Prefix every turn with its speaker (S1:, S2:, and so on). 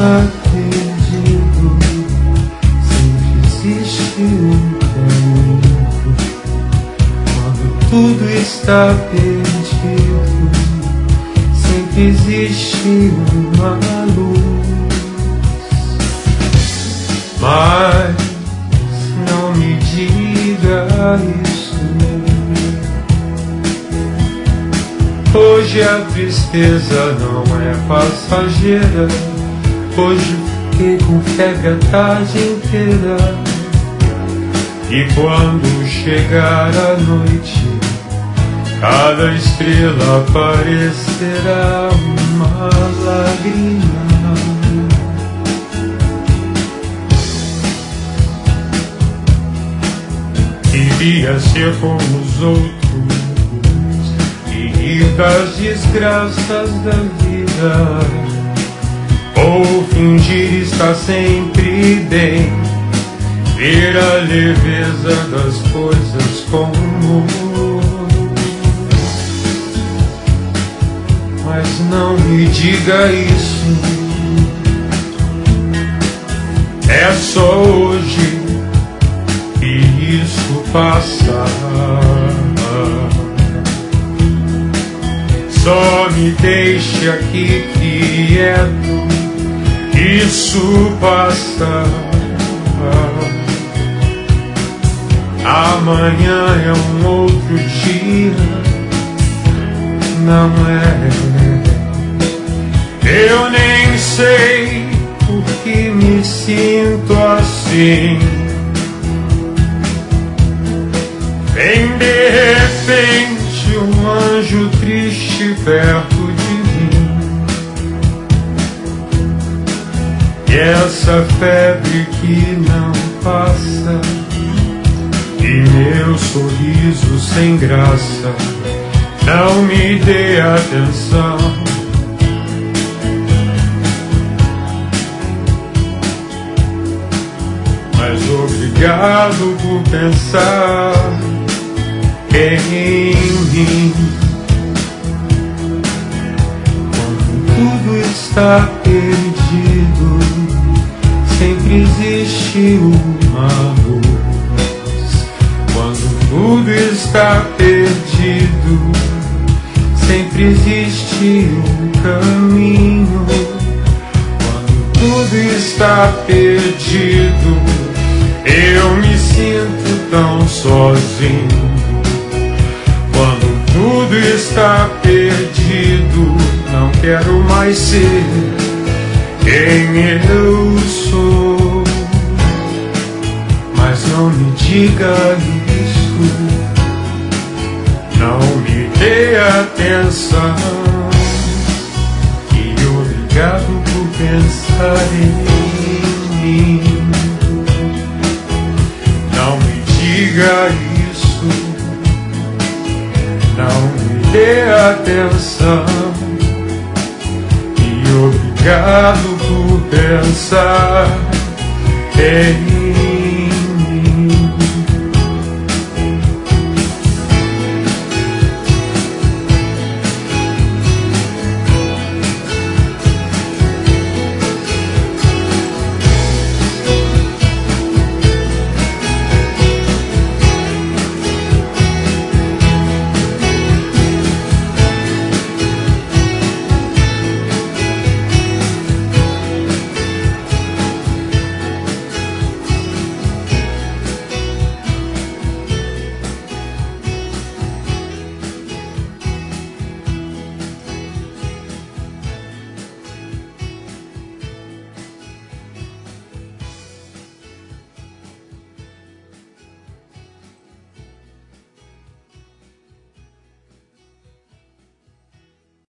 S1: está perdido, sempre existe um caminho. Quando tudo está perdido, sempre existe uma luz. Mas não me diga isso. Hoje a tristeza não é passageira. Hoje fiquei com febre a tarde inteira. E quando chegar a noite, cada estrela parecerá uma lágrima. Queria ser como os outros e rir das desgraças da vida, ou fingir estar sempre bem, ver a leveza das coisas com humor. Mas não me diga isso, é só hoje e isso passa. Só me deixe aqui quieto, isso passa. Amanhã é um outro dia, não é? Eu nem sei por que me sinto assim. Vem de repente um anjo triste perto de mim, e essa febre que não passa, e meu sorriso sem graça, não me dê atenção. Mas obrigado por pensar em mim. Quando tudo está perdido, sempre existe uma luz. Quando tudo está perdido, sempre existe um caminho. Quando tudo está perdido, eu me sinto tão sozinho. Quando tudo está perdido, não quero mais ser quem eu sou. Mas não me diga isso, não me dê atenção, e obrigado por pensar em mim. Não me diga isso, não me dê atenção, e obrigado por pensar em mim.